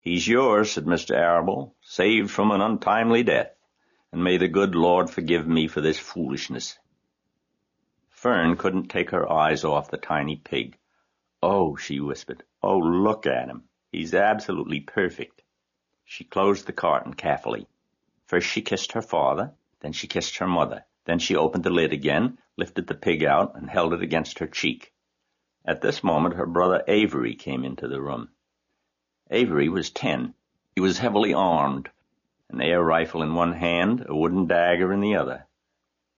"He's yours," said Mr. Arable, "saved from an untimely death, and may the good Lord forgive me for this foolishness." Fern couldn't take her eyes off the tiny pig. "Oh," she whispered, "oh, look at him. He's absolutely perfect." She closed the carton carefully. First she kissed her father, then she kissed her mother. Then she opened the lid again, lifted the pig out, and held it against her cheek. At this moment her brother Avery came into the room. Avery was 10. He was heavily armed, an air rifle in one hand, a wooden dagger in the other.